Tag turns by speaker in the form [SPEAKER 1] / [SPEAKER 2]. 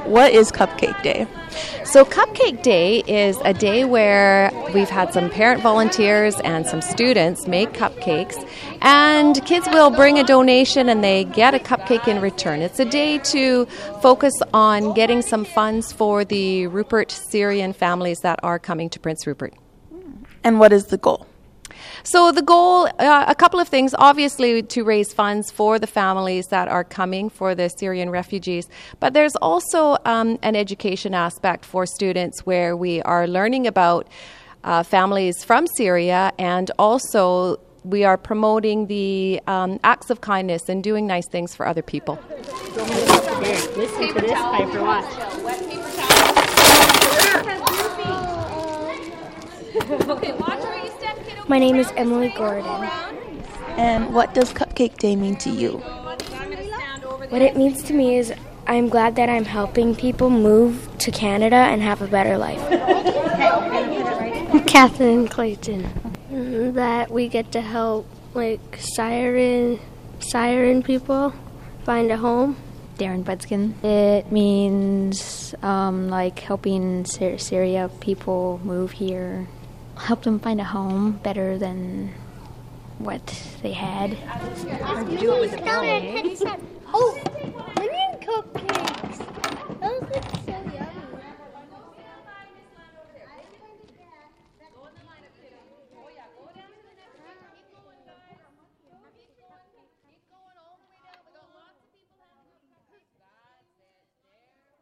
[SPEAKER 1] What is Cupcake Day?
[SPEAKER 2] So Cupcake Day is a day where we've had some parent volunteers and some students make cupcakes, and kids will bring a donation and they get a cupcake in return. It's a day to focus on getting some funds for the Rupert Syrian families that are coming to Prince Rupert.
[SPEAKER 1] And what is the goal?
[SPEAKER 2] So the goal, a couple of things, obviously to raise funds for the families that are coming, for the Syrian refugees, but there's also an education aspect for students where we are learning about families from Syria, and also we are promoting the acts of kindness and doing nice things for other people.
[SPEAKER 3] Listen to this Piper, watch.
[SPEAKER 4] Okay, watch where you step, kiddo.
[SPEAKER 5] My name is Emily Gordon.
[SPEAKER 1] And what does Cupcake Day mean to you?
[SPEAKER 5] What it means to me is I'm glad that I'm helping people move to Canada and have a better life.
[SPEAKER 6] Catherine Clayton. That we get to help siren people find a home.
[SPEAKER 7] Darren Budskin. It means helping Syria people move here, help them find a home better than what they had.
[SPEAKER 3] Do it with a belly.